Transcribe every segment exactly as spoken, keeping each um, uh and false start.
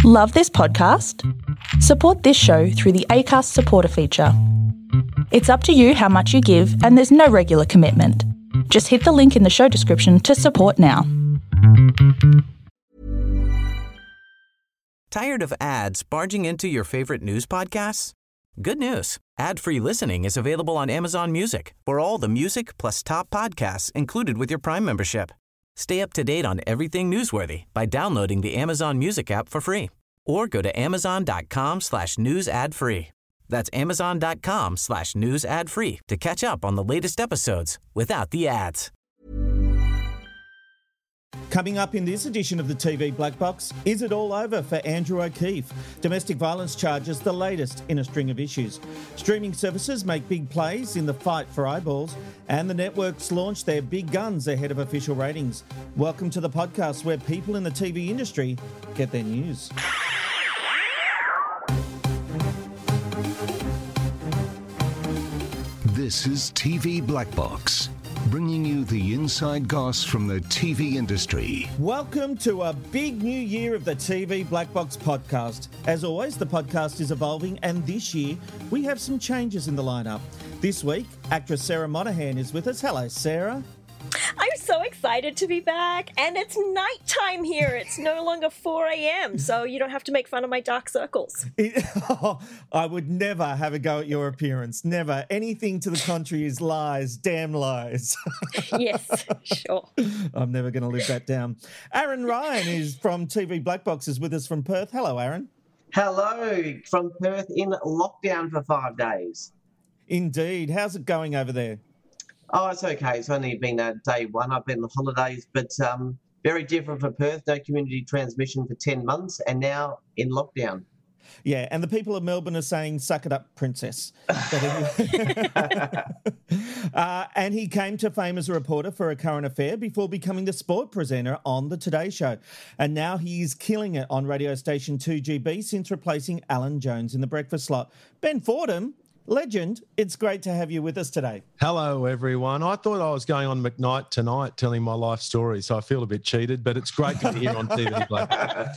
Love this podcast? Support this show through the Acast supporter feature. It's up to you how much you give, and there's no regular commitment. Just hit the link in the show description to support now. Tired of ads barging into your favorite news podcasts? Good news. Ad-free listening is available on Amazon Music for all the music plus top podcasts included with your Prime membership. Stay up to date on everything newsworthy by downloading the Amazon Music app for free or go to amazon.com slash news ad free. That's amazon.com slash news ad free to catch up on the latest episodes without the ads. Coming up in this edition of the T V Black Box, is it all over for Andrew O'Keefe? Domestic violence charges, the latest in a string of issues. Streaming services make big plays in the fight for eyeballs, and the networks launch their big guns ahead of official ratings. Welcome to the podcast where people in the T V industry get their news. This is T V Black Box, bringing you the inside goss from the T V industry. Welcome to a big new year of the T V Black Box podcast. As always, the podcast is evolving, and this year we have some changes in the lineup. This week, actress Sarah Monahan is with us. Hello, Sarah. I'm so excited to be back, and it's nighttime here. It's no longer four a.m., so you don't have to make fun of my dark circles. It, oh, I would never have a go at your appearance. Never. Anything to the contrary is lies, damn lies. Yes, sure. I'm never going to live that down. Aaron Ryan is from T V Black Box, is with us from Perth. Hello, Aaron. Hello, from Perth in lockdown for five days. Indeed. How's it going over there? Oh, it's okay. It's only been uh, day one. I've been on holidays, but um, very different for Perth. No community transmission for ten months, and now in lockdown. Yeah, and the people of Melbourne are saying, suck it up, princess. uh, and he came to fame as a reporter for A Current Affair before becoming the sport presenter on The Today Show. And now he's killing it on radio station two G B since replacing Alan Jones in the breakfast slot. Ben Fordham, legend, it's great to have you with us today. Hello, everyone. I thought I was going on McKnight tonight telling my life story, so I feel a bit cheated, but it's great to be here on T V Black.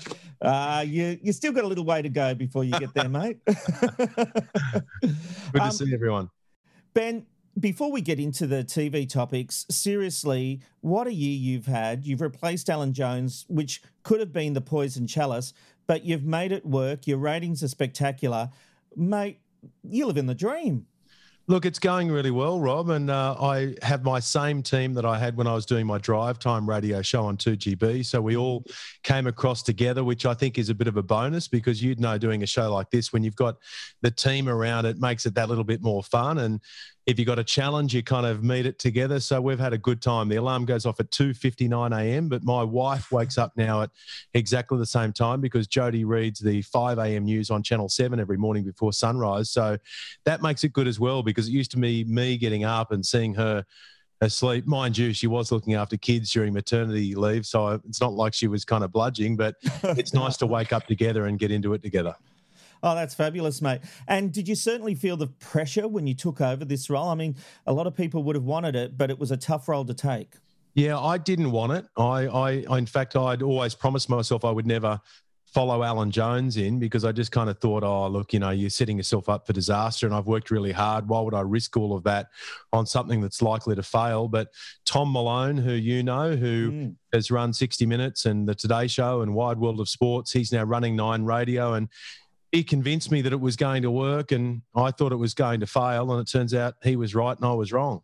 Uh, you you still got a little way to go before you get there, mate. Good to um, see everyone. Ben, before we get into the T V topics, seriously, what a year you've had. You've replaced Alan Jones, which could have been the poison chalice, but you've made it work. Your ratings are spectacular. Mate, you live in the dream. Look, it's going really well, Rob, and uh, I have my same team that I had when I was doing my drive time radio show on two G B. So we all came across together, which I think is a bit of a bonus because you'd know doing a show like this, when you've got the team around, it makes it that little bit more fun. And if you've got a challenge, you kind of meet it together. So we've had a good time. The alarm goes off at two fifty-nine a.m., but my wife wakes up now at exactly the same time because Jodie reads the five a.m. news on Channel seven every morning before sunrise. So that makes it good as well because it used to be me getting up and seeing her asleep. Mind you, she was looking after kids during maternity leave, so it's not like she was kind of bludging, but it's nice to wake up together and get into it together. Oh, that's fabulous, mate. And did you certainly feel the pressure when you took over this role? I mean, a lot of people would have wanted it, but it was a tough role to take. Yeah, I didn't want it. I, I, in fact, I'd always promised myself I would never follow Alan Jones in because I just kind of thought, oh, look, you know, you're setting yourself up for disaster and I've worked really hard. Why would I risk all of that on something that's likely to fail? But Tom Malone, who you know, who mm. has run sixty minutes and the Today Show and Wide World of Sports, he's now running Nine Radio, and he convinced me that it was going to work and I thought it was going to fail, and it turns out he was right and I was wrong.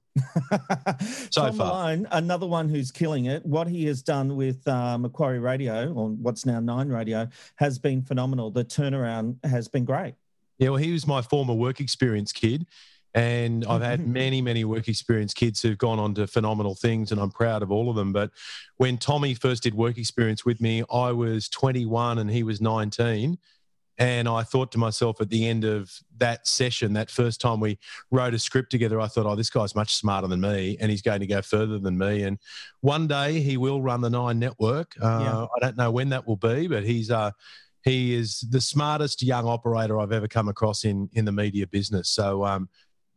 so Tom far. Malone, another one who's killing it. What he has done with uh, Macquarie Radio, or what's now Nine Radio, has been phenomenal. The turnaround has been great. Yeah, well, he was my former work experience kid, and I've had many, many work experience kids who've gone on to phenomenal things, and I'm proud of all of them. But when Tommy first did work experience with me, I was twenty-one and he was nineteen. And I thought to myself at the end of that session, that first time we wrote a script together, I thought, oh, this guy's much smarter than me and he's going to go further than me. And one day he will run the Nine Network. Uh, yeah. I don't know when that will be, but he's uh, he is the smartest young operator I've ever come across in, in the media business. So um,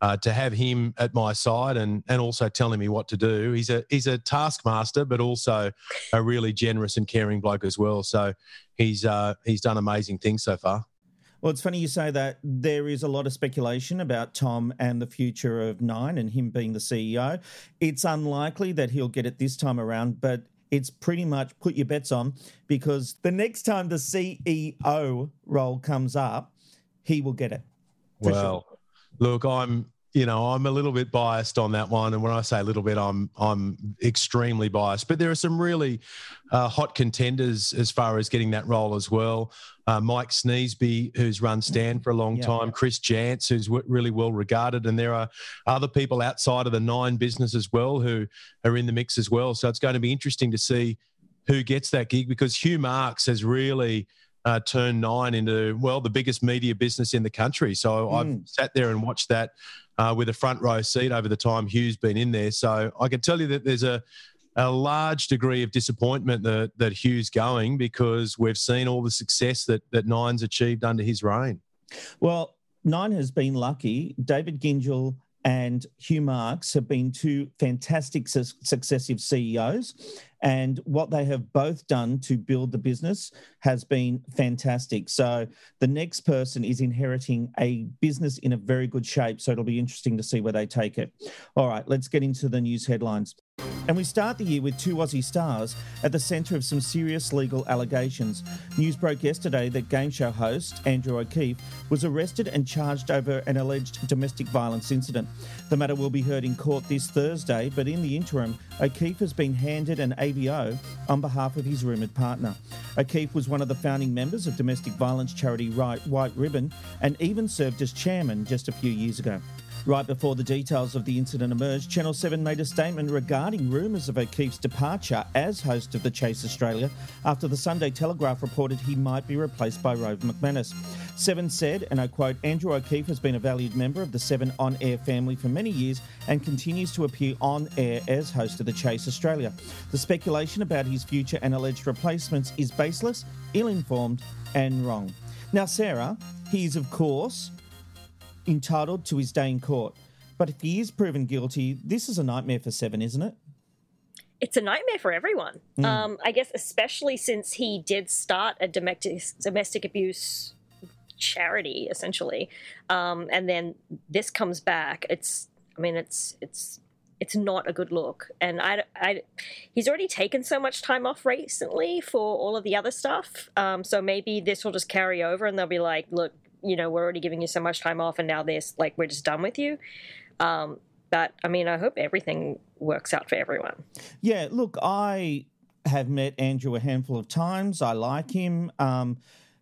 uh, to have him at my side and and also telling me what to do. He's a he's a taskmaster, but also a really generous and caring bloke as well. So he's uh, he's done amazing things so far. Well, it's funny you say that. There is a lot of speculation about Tom and the future of Nine and him being the C E O. It's unlikely that he'll get it this time around, but it's pretty much put your bets on, because the next time the C E O role comes up, he will get it. Well, sure. Look, I'm, you know, I'm a little bit biased on that one. And when I say a little bit, I'm I'm extremely biased. But there are some really uh, hot contenders as far as getting that role as well. Uh, Mike Sneesby, who's run Stan for a long yeah. time. Chris Jantz, who's w- really well regarded. And there are other people outside of the Nine business as well who are in the mix as well. So it's going to be interesting to see who gets that gig, because Hugh Marks has really uh, turned Nine into, well, the biggest media business in the country. So mm. I've sat there and watched that uh, with a front row seat over the time Hugh's been in there. So I can tell you that there's a a large degree of disappointment that, that Hugh's going, because we've seen all the success that, that Nine's achieved under his reign. Well, Nine has been lucky. David Gyngell and Hugh Marks have been two fantastic su- successive C E Os, and what they have both done to build the business has been fantastic. So the next person is inheriting a business in a very good shape, so it'll be interesting to see where they take it. All right, let's get into the news headlines. And we start the year with two Aussie stars at the centre of some serious legal allegations. News broke yesterday that game show host Andrew O'Keefe was arrested and charged over an alleged domestic violence incident. The matter will be heard in court this Thursday, but in the interim, O'Keefe has been handed an A V O on behalf of his rumoured partner. O'Keefe was one of the founding members of domestic violence charity White Ribbon and even served as chairman just a few years ago. Right before the details of the incident emerged, Channel seven made a statement regarding rumours of O'Keefe's departure as host of The Chase Australia after the Sunday Telegraph reported he might be replaced by Rove McManus. Seven said, and I quote, Andrew O'Keefe has been a valued member of the Seven on-air family for many years and continues to appear on-air as host of The Chase Australia. The speculation about his future and alleged replacements is baseless, ill-informed and wrong. Now, Sarah, he is, of course, entitled to his day in court. But if he is proven guilty, this is a nightmare for Seven, isn't it? It's a nightmare for everyone. Mm. Um, I guess especially since he did start a domestic, domestic abuse charity, essentially. Um, and then this comes back. It's, I mean, it's, it's, it's not a good look. And I, I, he's already taken so much time off recently for all of the other stuff. Um, so maybe this will just carry over and they'll be like, look, you know, we're already giving you so much time off and now this, like, we're just done with you. Um, but, I mean, I hope everything works out for everyone. Yeah, look, I have met Andrew a handful of times. I like him. Um,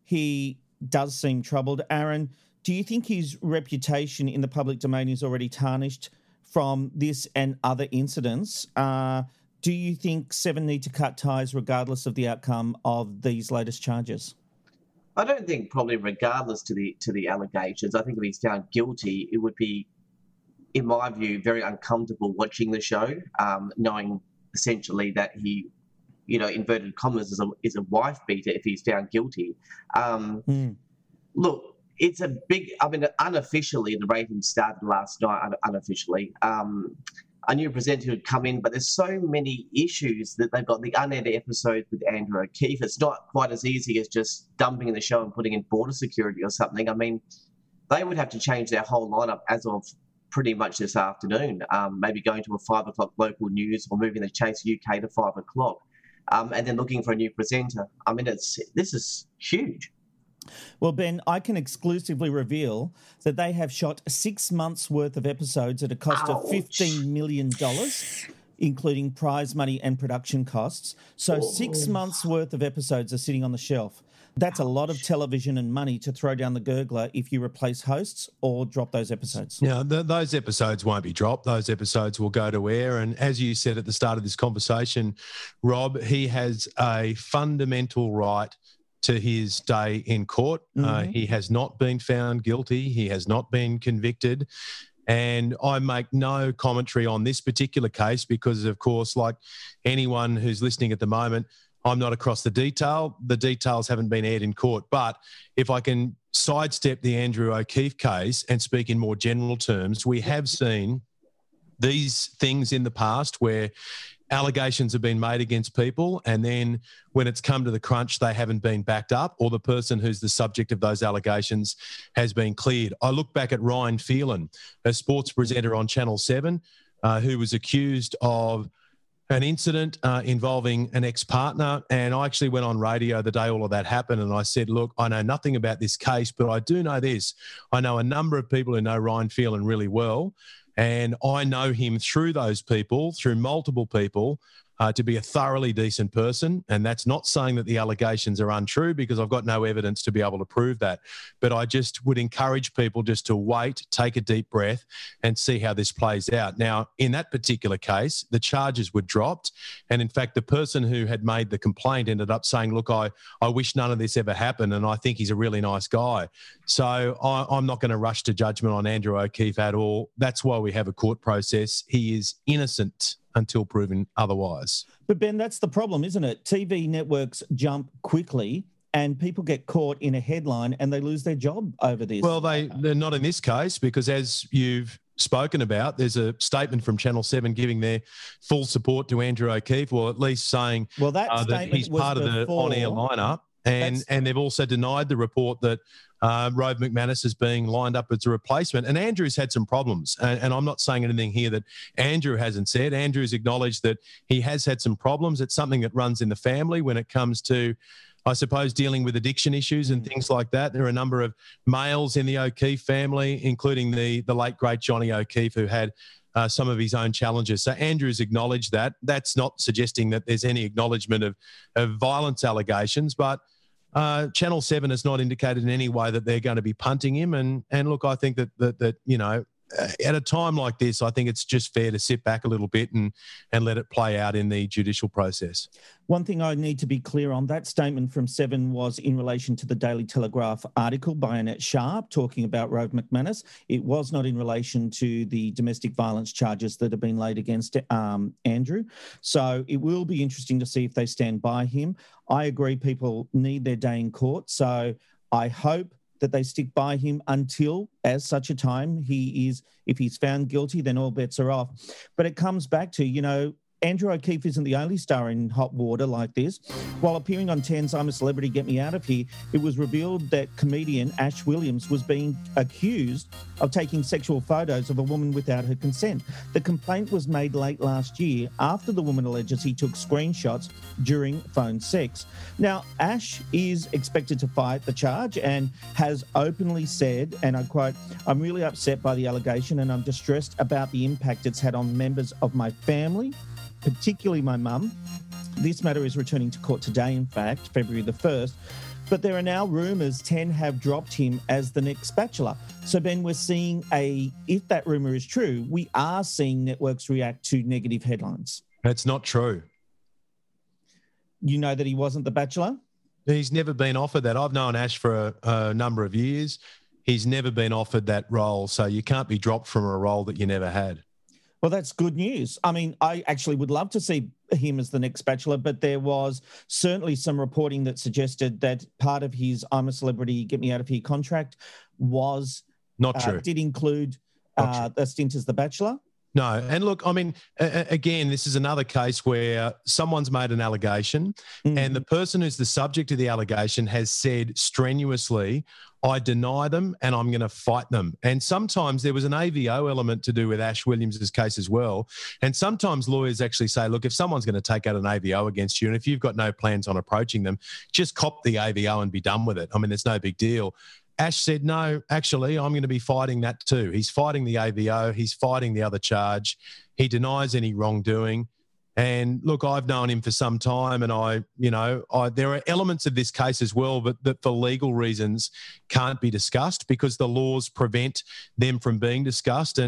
he does seem troubled. Aaron, do you think his reputation in the public domain is already tarnished from this and other incidents? Uh, do you think Seven need to cut ties regardless of the outcome of these latest charges? I don't think probably regardless to the to the allegations. I think if he's found guilty, it would be, in my view, very uncomfortable watching the show, um, knowing essentially that he, you know, inverted commas, is a, is a wife beater if he's found guilty. Um, mm. Look, it's a big, I mean, unofficially, the ratings started last night, un- unofficially. Um, a new presenter would come in, but there's so many issues that they've got the unaired episodes with Andrew O'Keefe. It's not quite as easy as just dumping the show and putting in border security or something. I mean, they would have to change their whole lineup as of pretty much this afternoon, um, maybe going to a five o'clock local news or moving the Chase U K to five o'clock, um, and then looking for a new presenter. I mean, it's this is huge. Well, Ben, I can exclusively reveal that they have shot six months' worth of episodes at a cost Ouch. of fifteen million dollars, including prize money and production costs. So oh. six months' worth of episodes are sitting on the shelf. That's a lot of television and money to throw down the gurgler if you replace hosts or drop those episodes. Yeah, th- those episodes won't be dropped. Those episodes will go to air. And as you said at the start of this conversation, Rob, he has a fundamental right to his day in court. Mm-hmm. Uh, he has not been found guilty. He has not been convicted. And I make no commentary on this particular case because, of course, like anyone who's listening at the moment, I'm not across the detail. The details haven't been aired in court. But if I can sidestep the Andrew O'Keefe case and speak in more general terms, we have seen these things in the past where allegations have been made against people, and then when it's come to the crunch, they haven't been backed up, or the person who's the subject of those allegations has been cleared. I look back at Ryan Phelan, a sports presenter on Channel seven, uh, who was accused of an incident uh, involving an ex-partner. And I actually went on radio the day all of that happened, and I said, look, I know nothing about this case, but I do know this. I know a number of people who know Ryan Phelan really well, and I know him through those people, through multiple people, uh, to be a thoroughly decent person. And that's not saying that the allegations are untrue, because I've got no evidence to be able to prove that. But I just would encourage people just to wait, take a deep breath, and see how this plays out. Now, in that particular case, the charges were dropped. And in fact, the person who had made the complaint ended up saying, look, I, I wish none of this ever happened, and I think he's a really nice guy. So I, I'm not going to rush to judgment on Andrew O'Keefe at all. That's why we have a court process. He is innocent until proven otherwise. But Ben, that's the problem, isn't it? T V networks jump quickly and people get caught in a headline and they lose their job over this. Well, they, they're not in this case, because as you've spoken about, there's a statement from Channel seven giving their full support to Andrew O'Keefe, or at least saying well, that, uh, that he's part of the on-air lineup. And, and they've also denied the report that uh, Rove McManus is being lined up as a replacement. And Andrew's had some problems. And, and I'm not saying anything here that Andrew hasn't said. Andrew's acknowledged that he has had some problems. It's something that runs in the family when it comes to, I suppose, dealing with addiction issues and things like that. There are a number of males in the O'Keefe family, including the, the late, great Johnny O'Keefe, who had Uh, some of his own challenges. So Andrew's acknowledged that. That's not suggesting that there's any acknowledgement of, of violence allegations, but uh, Channel seven has not indicated in any way that they're going to be punting him. And and look, I think that, that, that you know, at a time like this, I think it's just fair to sit back a little bit and, and let it play out in the judicial process. One thing I need to be clear on, that statement from Seven was in relation to the Daily Telegraph article by Annette Sharp talking about Rove McManus. It was not in relation to the domestic violence charges that have been laid against um, Andrew. So it will be interesting to see if they stand by him. I agree people need their day in court. So I hope that they stick by him until, as such a time, he is, if he's found guilty, then all bets are off. But it comes back to, you know, Andrew O'Keefe isn't the only star in hot water like this. While appearing on ten's I'm a Celebrity, Get Me Out of Here, it was revealed that comedian Ash Williams was being accused of taking sexual photos of a woman without her consent. The complaint was made late last year after the woman alleges he took screenshots during phone sex. Now, Ash is expected to fight the charge and has openly said, and I quote, "I'm really upset by the allegation and I'm distressed about the impact it's had on members of my family, particularly my mum. This matter is returning to court today, in fact, February the first. But there are now rumours ten have dropped him as the next Bachelor." So, Ben, we're seeing a, if that rumour is true, we are seeing networks react to negative headlines. That's not true. You know that he wasn't the Bachelor? He's never been offered that. I've known Ash for a, a number of years. He's never been offered that role. So you can't be dropped from a role that you never had. Well, that's good news. I mean, I actually would love to see him as the next Bachelor, but there was certainly some reporting that suggested that part of his I'm a Celebrity, Get Me Out of Here contract was not uh, true. Did include uh, a stint as the Bachelor. No. And look, I mean, uh, again, this is another case where someone's made an allegation mm. and the person who's the subject of the allegation has said strenuously, I deny them and I'm going to fight them. And sometimes there was an A V O element to do with Ash Williams' case as well. And sometimes lawyers actually say, look, if someone's going to take out an A V O against you and if you've got no plans on approaching them, just cop the A V O and be done with it. I mean, there's no big deal. Ash said, no, actually, I'm going to be fighting that too. He's fighting the A V O. He's fighting the other charge. He denies any wrongdoing. And look, I've known him for some time and I, you know, I, there are elements of this case as well, but that for legal reasons can't be discussed because the laws prevent them from being discussed. And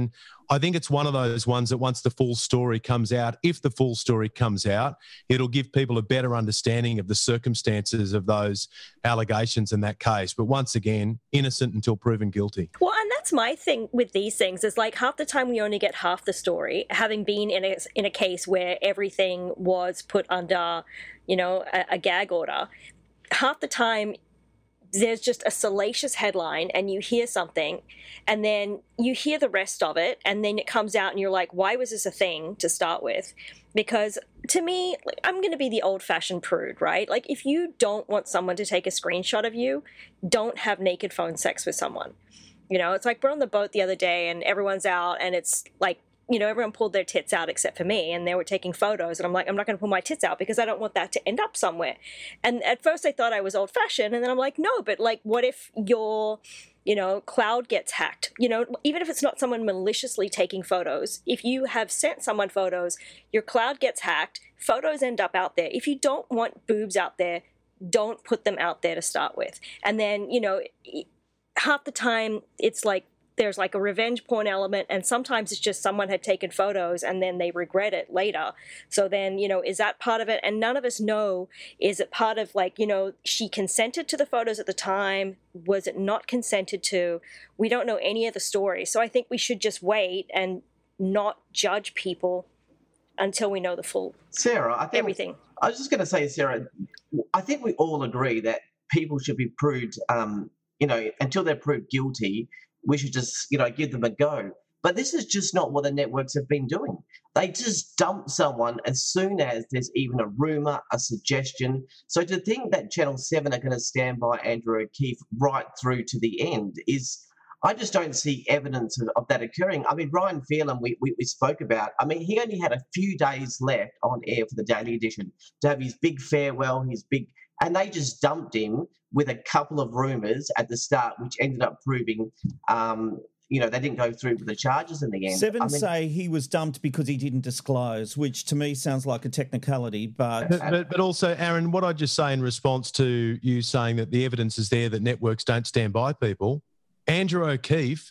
I think it's one of those ones that once the full story comes out, if the full story comes out, it'll give people a better understanding of the circumstances of those allegations in that case. But once again, innocent until proven guilty. Well, and that's my thing with these things is like half the time we only get half the story, having been in a, in a case where everything was put under, you know, a, a gag order. Half the time there's just a salacious headline and you hear something and then you hear the rest of it and then it comes out and you're like, why was this a thing to start with? Because to me, like, I'm going to be the old-fashioned prude, right? Like if you don't want someone to take a screenshot of you, don't have naked phone sex with someone. You know, it's like we're on the boat the other day and everyone's out and it's like, you know, everyone pulled their tits out except for me and they were taking photos and I'm like, I'm not going to pull my tits out because I don't want that to end up somewhere. And at first I thought I was old fashioned and then I'm like, no, but like, what if your, you know, cloud gets hacked? You know, even if it's not someone maliciously taking photos, if you have sent someone photos, your cloud gets hacked, photos end up out there. If you don't want boobs out there, don't put them out there to start with. And then, you know, half the time it's like, there's like a revenge porn element and sometimes it's just someone had taken photos and then they regret it later. So then, you know, is that part of it? And none of us know, is it part of like, you know, she consented to the photos at the time? Was it not consented to? We don't know any of the story. So I think we should just wait and not judge people until we know the full Sarah, I think everything. I was just going to say, Sarah, I think we all agree that people should be proved, um, you know, until they're proved guilty, we should just, you know, give them a go. But this is just not what the networks have been doing. They just dump someone as soon as there's even a rumour, a suggestion. So to think that Channel seven are going to stand by Andrew O'Keefe right through to the end is, I just don't see evidence of, of that occurring. I mean, Ryan Phelan, we, we, we spoke about, I mean, he only had a few days left on air for the Daily Edition to have his big farewell, his big, and they just dumped him with a couple of rumours at the start, which ended up proving, um, you know, they didn't go through with the charges in the end. Seven I mean, say he was dumped because he didn't disclose, which to me sounds like a technicality, but... But, but, but also, Aaron, what I just say in response to you saying that the evidence is there that networks don't stand by people, Andrew O'Keefe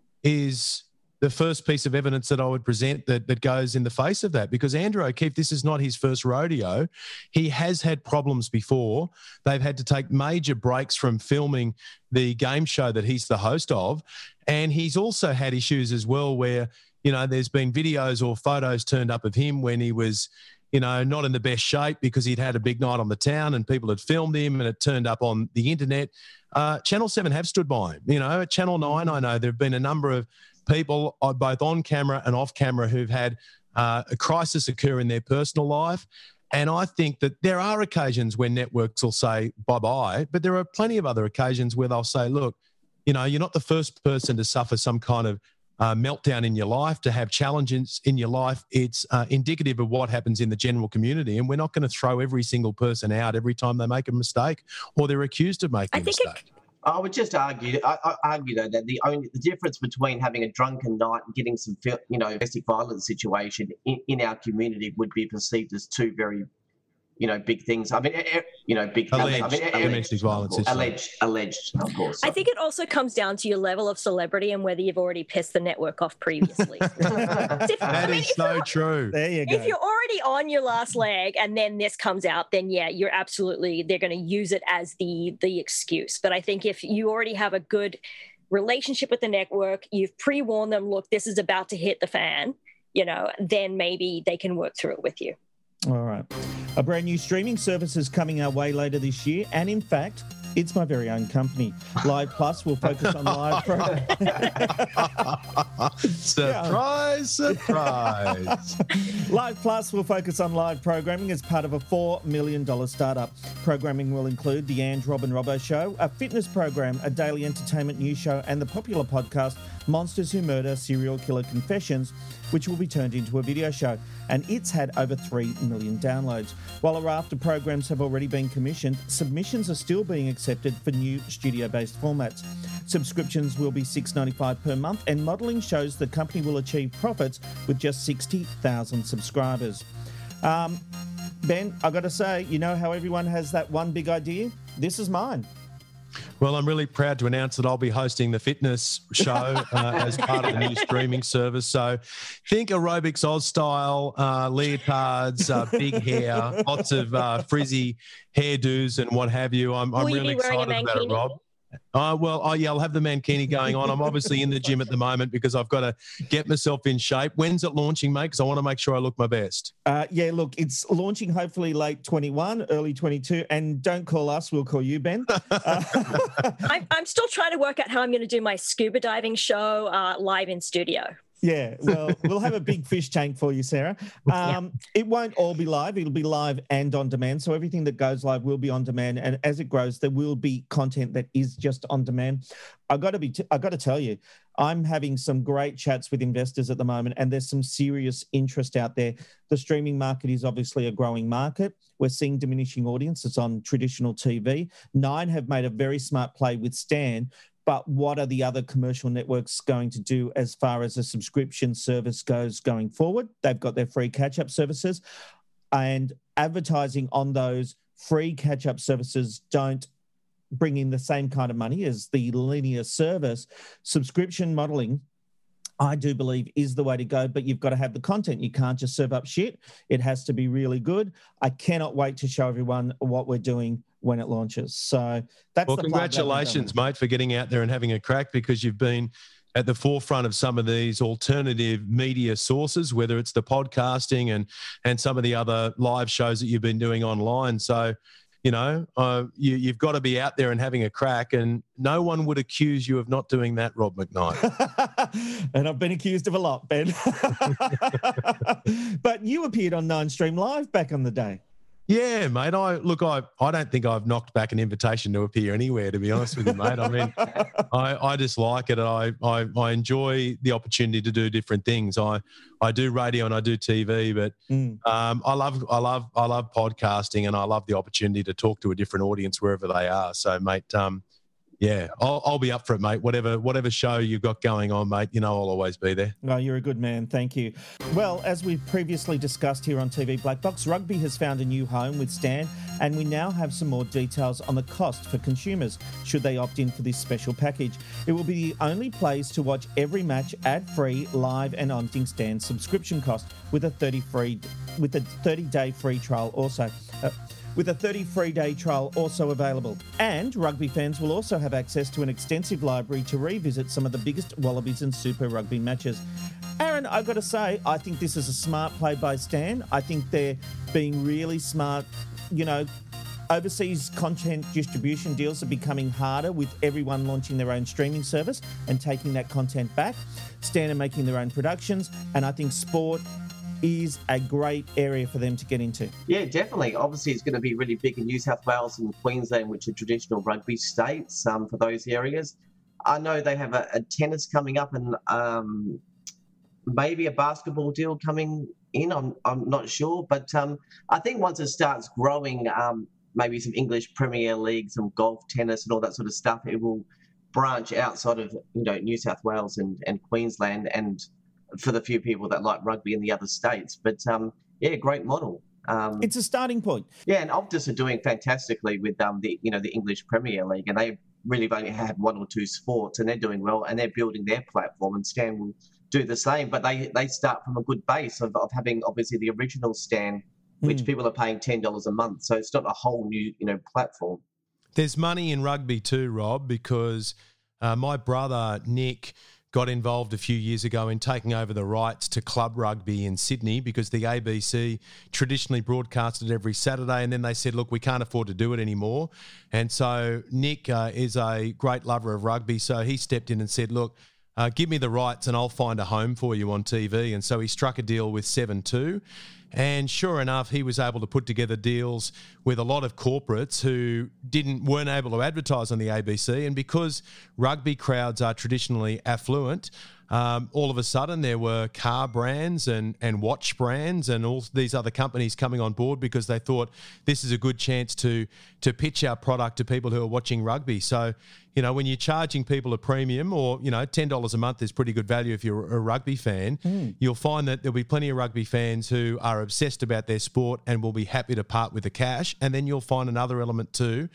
is the first piece of evidence that I would present that, that goes in the face of that, because Andrew O'Keefe, this is not his first rodeo. He has had problems before. They've had to take major breaks from filming the game show that he's the host of. And he's also had issues as well where, you know, there's been videos or photos turned up of him when he was, you know, not in the best shape because he'd had a big night on the town and people had filmed him and it turned up on the internet. Uh, Channel seven have stood by him. You know, at Channel nine, I know there have been a number of people, uh, both on camera and off camera, who've had uh, a crisis occur in their personal life. And I think that there are occasions when networks will say bye-bye, but there are plenty of other occasions where they'll say, look, you know, you're not the first person to suffer some kind of uh, meltdown in your life, to have challenges in your life. It's uh, indicative of what happens in the general community, and we're not going to throw every single person out every time they make a mistake or they're accused of making I a think mistake. It- I would just argue, I, I argue though that the only the difference between having a drunken night and getting some, you know, domestic violence situation in, in our community would be perceived as two very, you know, big things. I mean, you know, big Alleged, I mean, alleged domestic violence. Alleged, alleged, of course. I think it also comes down to your level of celebrity and whether you've already pissed the network off previously. if, That I mean, is so true. There you go. If you're already on your last leg and then this comes out, then yeah, you're absolutely, they're going to use it as the the excuse. But I think if you already have a good relationship with the network, you've pre-warned them, look, this is about to hit the fan, you know, then maybe they can work through it with you. All right. A brand new streaming service is coming our way later this year, and in fact, it's my very own company. Live Plus will focus on live programming. Surprise, surprise. Live Plus will focus on live programming as part of a four million dollars startup. Programming will include The Ange Rob and Robbo Show, a fitness program, a daily entertainment news show, and the popular podcast Monsters Who Murder Serial Killer Confessions, which will be turned into a video show. And it's had over three million downloads. While a raft of programs have already been commissioned, submissions are still being accepted for new studio-based formats. Subscriptions will be six dollars ninety-five per month, and modelling shows the company will achieve profits with just sixty thousand subscribers. Um, Ben, I've got to say, you know how everyone has that one big idea? This is mine. Well, I'm really proud to announce that I'll be hosting the fitness show uh, as part of the new streaming service. So think aerobics Oz style, uh, leotards, uh, big hair, lots of uh, frizzy hairdos and what have you. I'm, I'm Will you really be wearing a excited about it, mankini? Rob. Uh, well, oh, yeah, I'll have the mankini going on. I'm obviously in the gym at the moment because I've got to get myself in shape. When's it launching, mate? Because I want to make sure I look my best. Uh, yeah, look, it's launching hopefully late twenty-one, early twenty-two. And don't call us, we'll call you, Ben. Uh, I'm, I'm still trying to work out how I'm going to do my scuba diving show uh, live in studio. Yeah, well, we'll have a big fish tank for you, Sarah. Um, yeah. It won't all be live. It'll be live and on demand. So everything that goes live will be on demand. And as it grows, there will be content that is just on demand. I got to be. T- I got to tell you, I'm having some great chats with investors at the moment, and there's some serious interest out there. The streaming market is obviously a growing market. We're seeing diminishing audiences on traditional T V. Nine have made a very smart play with Stan. But what are the other commercial networks going to do as far as a subscription service goes going forward? They've got their free catch-up services, and advertising on those free catch-up services don't bring in the same kind of money as the linear service. Subscription modelling, I do believe, is the way to go, but you've got to have the content. You can't just serve up shit. It has to be really good. I cannot wait to show everyone what we're doing when it launches. So that's well, the congratulations, mate, for getting out there and having a crack, because you've been at the forefront of some of these alternative media sources, whether it's the podcasting and and some of the other live shows that you've been doing online. So, you know, uh, you, you've got to be out there and having a crack, and no one would accuse you of not doing that, Rob McKnight. And I've been accused of a lot, Ben. But you appeared on Nine Stream Live back on the day. Yeah, mate. I look. I I don't think I've knocked back an invitation to appear anywhere, to be honest with you, mate. I mean, I, I just like it. I, I I enjoy the opportunity to do different things. I I do radio and I do T V, but mm. um, I love I love I love podcasting, and I love the opportunity to talk to a different audience wherever they are. So, mate. Um, Yeah, I'll, I'll be up for it, mate. Whatever whatever show you've got going on, mate, you know I'll always be there. No, you're a good man. Thank you. Well, as we've previously discussed here on T V Black Box, rugby has found a new home with Stan, and we now have some more details on the cost for consumers should they opt in for this special package. It will be the only place to watch every match ad-free, live and on Stan's subscription cost with a thirty free with a thirty-day free trial also. Uh, with a thirty free day trial also available. And rugby fans will also have access to an extensive library to revisit some of the biggest Wallabies and Super Rugby matches. Aaron, I've got to say, I think this is a smart play by Stan. I think they're being really smart. You know, overseas content distribution deals are becoming harder with everyone launching their own streaming service and taking that content back. Stan are making their own productions, and I think sport is a great area for them to get into. Yeah, definitely. Obviously, it's going to be really big in New South Wales and Queensland, which are traditional rugby states um, for those areas. I know they have a, a tennis coming up and um, maybe a basketball deal coming in. I'm I'm not sure. But um, I think once it starts growing, um, maybe some English Premier League, some golf, tennis and all that sort of stuff, it will branch outside of you know New South Wales and, and Queensland, and for the few people that like rugby in the other states. But um, yeah, great model. Um, it's a starting point. Yeah, and Optus are doing fantastically with um, the you know the English Premier League, and they really only have one or two sports, and they're doing well, and they're building their platform, and Stan will do the same. But they, they start from a good base of, of having obviously the original Stan, which mm. people are paying ten dollars a month, so it's not a whole new you know platform. There's money in rugby too, Rob, because uh, my brother Nick got involved a few years ago in taking over the rights to club rugby in Sydney, because the A B C traditionally broadcasted every Saturday, and then they said, look, we can't afford to do it anymore. And so Nick uh, is a great lover of rugby, so he stepped in and said, look, uh, give me the rights and I'll find a home for you on T V. And so he struck a deal with seven two. And sure enough, he was able to put together deals with a lot of corporates who didn't weren't able to advertise on the A B C. And because rugby crowds are traditionally affluent, um, all of a sudden there were car brands and, and watch brands and all these other companies coming on board because they thought this is a good chance to to pitch our product to people who are watching rugby. So, you know, when you're charging people a premium, or, you know, ten dollars a month is pretty good value if you're a rugby fan, mm. you'll find that there'll be plenty of rugby fans who are obsessed about their sport and will be happy to part with the cash. And then you'll find another element too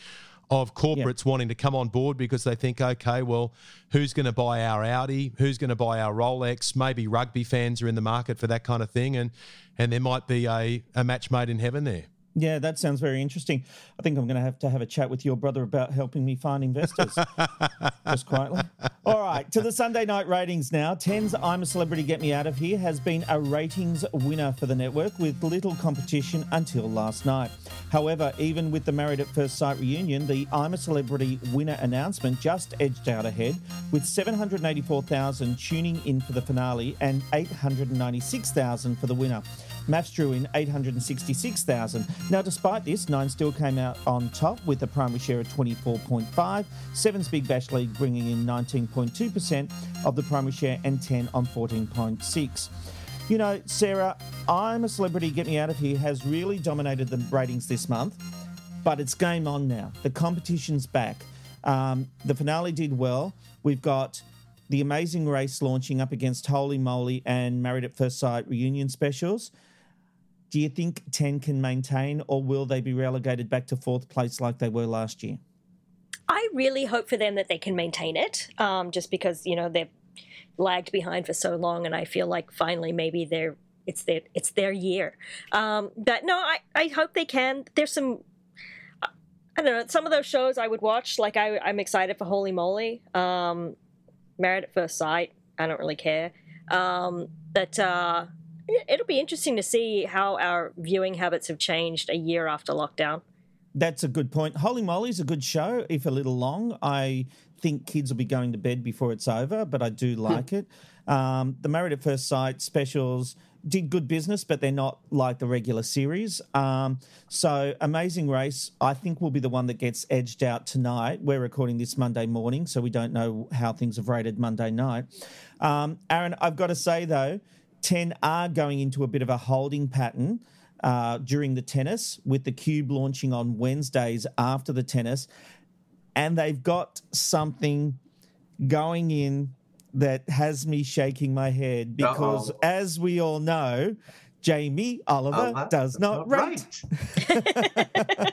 of corporates yeah. wanting to come on board because they think, okay, well, who's going to buy our Audi? Who's going to buy our Rolex? Maybe rugby fans are in the market for that kind of thing, and and there might be a, a match made in heaven there. Yeah, that sounds very interesting. I think I'm going to have to have a chat with your brother about helping me find investors, just quietly. All right, to the Sunday night ratings now. ten's I'm a Celebrity, Get Me Out of Here has been a ratings winner for the network with little competition until last night. However, even with the Married at First Sight reunion, the I'm a Celebrity winner announcement just edged out ahead with seven hundred eighty-four thousand tuning in for the finale and eight hundred ninety-six thousand for the winner. Maths drew in eight hundred sixty-six thousand. Now, despite this, Nine still came out on top with a primary share of twenty-four point five, Seven's Big Bash League bringing in nineteen point two percent of the primary share and ten on fourteen point six. You know, Sarah, I'm a Celebrity, Get Me Out of Here has really dominated the ratings this month, but it's game on now. The competition's back. Um, the finale did well. We've got The Amazing Race launching up against Holy Moly and Married at First Sight reunion specials. Do you think ten can maintain, or will they be relegated back to fourth place like they were last year? I really hope for them that they can maintain it, um, just because, you know, they've lagged behind for so long, and I feel like finally maybe they're it's their it's their year. Um, but no, I, I hope they can. There's some, I don't know, some of those shows I would watch. Like I, I'm excited for Holy Moly, um, Married at First Sight. I don't really care, um, but. Uh, It'll be interesting to see how our viewing habits have changed a year after lockdown. That's a good point. Holy Moly's a good show, if a little long. I think kids will be going to bed before it's over, but I do like it. Um, the Married at First Sight specials did good business, but they're not like the regular series. Um, so Amazing Race, I think, will be the one that gets edged out tonight. We're recording this Monday morning, so we don't know how things have rated Monday night. Um, Aaron, I've got to say, though, ten are going into a bit of a holding pattern uh, during the tennis, with the Cube launching on Wednesdays after the tennis. And they've got something going in that has me shaking my head because, Uh-oh. as we all know, Jamie Oliver oh, does not, not rate. Right.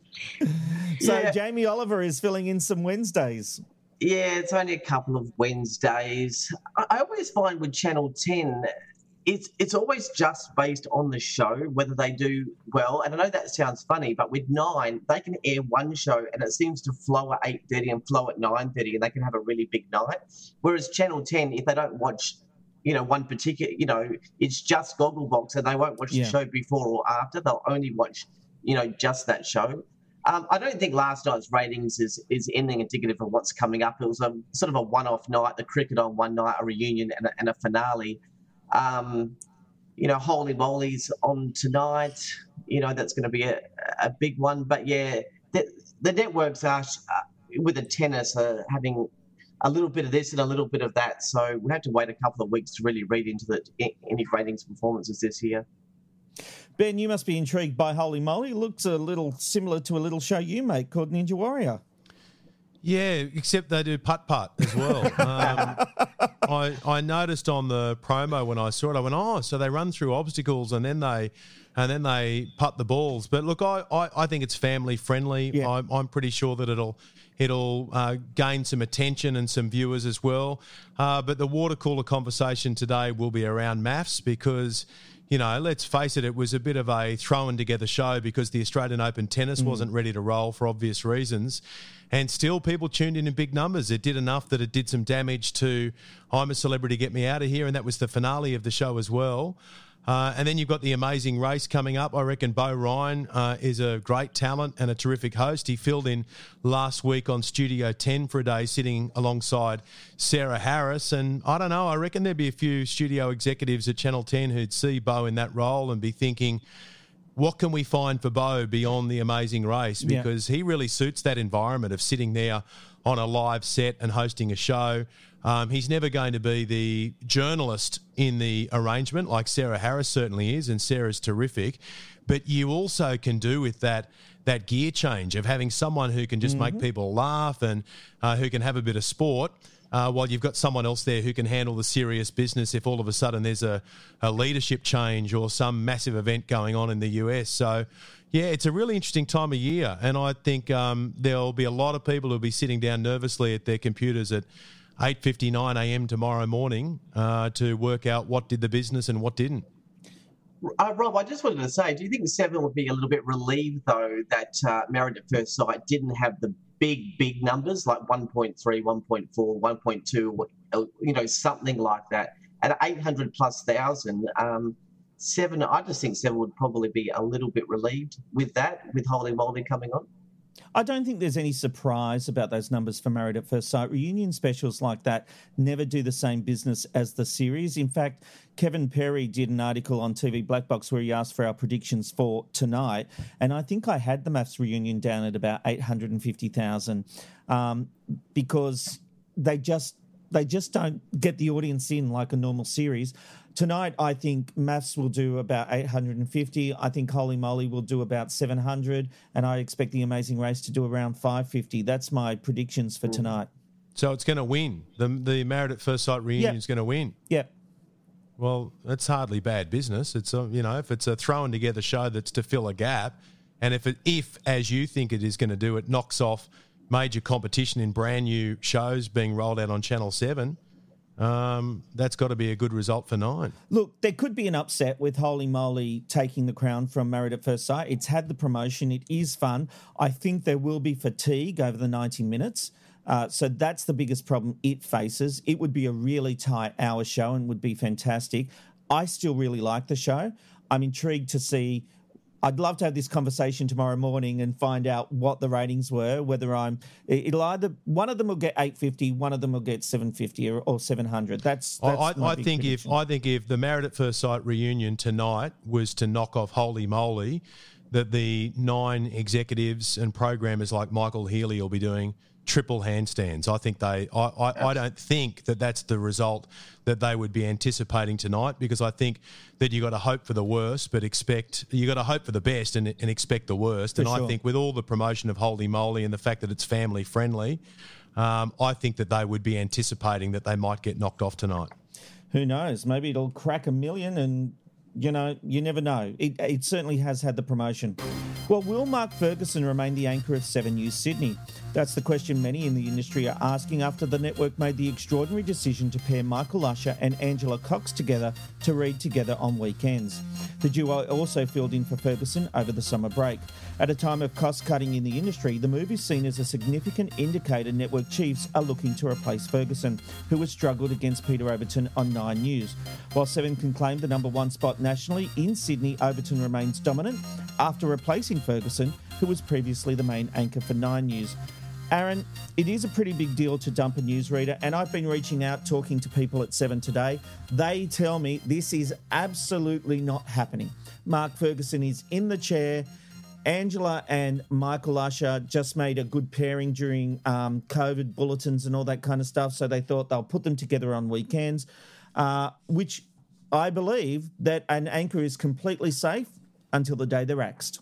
So yeah. Jamie Oliver is filling in some Wednesdays. Yeah, it's only a couple of Wednesdays. I, I always find with Channel ten, it's it's always just based on the show, whether they do well. And I know that sounds funny, but with Nine, they can air one show and it seems to flow at eight thirty and flow at nine thirty, and they can have a really big night. Whereas Channel ten, if they don't watch, you know, one particular, you know, it's just Gogglebox and they won't watch yeah. the show before or after. They'll only watch, you know, just that show. Um, I don't think last night's ratings is, is anything indicative of what's coming up. It was a sort of a one-off night, the cricket on one night, a reunion and a, and a finale. Um, you know, Holy Moly's on tonight. You know, that's going to be a, a big one. But, yeah, the, the networks are, uh, with the tennis, are having a little bit of this and a little bit of that. So we'll have to wait a couple of weeks to really read into the, any ratings performances this year. Ben, you must be intrigued by Holy Moly. It looks a little similar to a little show you make called Ninja Warrior. Yeah, except they do putt-putt as well. um, I, I noticed on the promo when I saw it, I went, oh, so they run through obstacles and then they and then they putt the balls. But look, I, I, I think it's family-friendly. Yeah. I'm, I'm pretty sure that it'll it'll uh, gain some attention and some viewers as well. Uh, but the water cooler conversation today will be around maths because, you know, let's face it, it was a bit of a thrown together show because the Australian Open tennis mm. wasn't ready to roll for obvious reasons. And still people tuned in in big numbers. It did enough that it did some damage to I'm a Celebrity, Get Me Out of Here, and that was the finale of the show as well. Uh, and then you've got The Amazing Race coming up. I reckon Beau Ryan uh, is a great talent and a terrific host. He filled in last week on Studio ten for a day, sitting alongside Sarah Harris. And I don't know, I reckon there'd be a few studio executives at Channel ten who'd see Beau in that role and be thinking, what can we find for Beau beyond The Amazing Race? Because yeah. he really suits that environment of sitting there on a live set and hosting a show. Um, he's never going to be the journalist in the arrangement like Sarah Harris certainly is, and Sarah's terrific. But you also can do with that that gear change of having someone who can just mm-hmm. make people laugh and uh, who can have a bit of sport. Uh, while you've got someone else there who can handle the serious business if all of a sudden there's a, a leadership change or some massive event going on in the U S. So, yeah, it's a really interesting time of year. And I think um, there'll be a lot of people who'll be sitting down nervously at their computers at eight fifty-nine a.m. tomorrow morning uh, to work out what did the business and what didn't. Uh, Rob, I just wanted to say, do you think Seven would be a little bit relieved, though, that uh, Married at First Sight didn't have the big, big numbers like one point three, one point four, one point two, you know, something like that? At eight hundred plus thousand, um, Seven, I just think Seven would probably be a little bit relieved with that, with Holy Moly coming on. I don't think there's any surprise about those numbers for Married at First Sight. Reunion specials like that never do the same business as the series. In fact, Kevin Perry did an article on T V Black Box where he asked for our predictions for tonight, and I think I had the Maths Reunion down at about eight hundred fifty thousand um, because they just they just don't get the audience in like a normal series. Tonight, I think Maths will do about eight hundred fifty. I think Holy Moly will do about seven hundred. And I expect The Amazing Race to do around five fifty. That's my predictions for tonight. So it's going to win. The the Married at First Sight reunion is Yep. going to win. Yep. Well, that's hardly bad business. It's a, you know, if it's a thrown together show that's to fill a gap, and if it, if as you think it is going to do, it knocks off major competition in brand new shows being rolled out on Channel Seven. Um, that's got to be a good result for Nine. Look, there could be an upset with Holy Moly taking the crown from Married at First Sight. It's had the promotion. It is fun. I think there will be fatigue over the ninety minutes. Uh, so that's the biggest problem it faces. It would be a really tight hour show and would be fantastic. I still really like the show. I'm intrigued to see... I'd love to have this conversation tomorrow morning and find out what the ratings were, whether I'm... It'll either... One of them will get eight fifty, one of them will get seven fifty or, or seven hundred. That's, that's I, my I big think prediction. if I think if the Married at First Sight reunion tonight was to knock off Holy Moly, that the Nine executives and programmers like Michael Healy will be doing triple handstands. I think they. I, I, I don't think that that's the result that they would be anticipating tonight, because I think that you got to hope for the worst, but expect you got to hope for the best and, and expect the worst. For and sure. I think with all the promotion of Holy Moly and the fact that it's family friendly, um, I think that they would be anticipating that they might get knocked off tonight. Who knows? Maybe it'll crack a million and, you know, you never know. It, it certainly has had the promotion. Well, will Mark Ferguson remain the anchor of Seven News Sydney? That's the question many in the industry are asking after the network made the extraordinary decision to pair Michael Usher and Angela Cox together to read together on weekends. The duo also filled in for Ferguson over the summer break. At a time of cost-cutting in the industry, the move is seen as a significant indicator network chiefs are looking to replace Ferguson, who has struggled against Peter Overton on Nine News. While Seven can claim the number one spot nationally, in Sydney, Overton remains dominant after replacing Ferguson, who was previously the main anchor for Nine News. Aaron, it is a pretty big deal to dump a newsreader, and I've been reaching out, talking to people at Seven today. They tell me this is absolutely not happening. Mark Ferguson is in the chair. Angela and Michael Usher just made a good pairing during um, COVID bulletins and all that kind of stuff, so they thought they'll put them together on weekends, uh, which I believe that an anchor is completely safe until the day they're axed.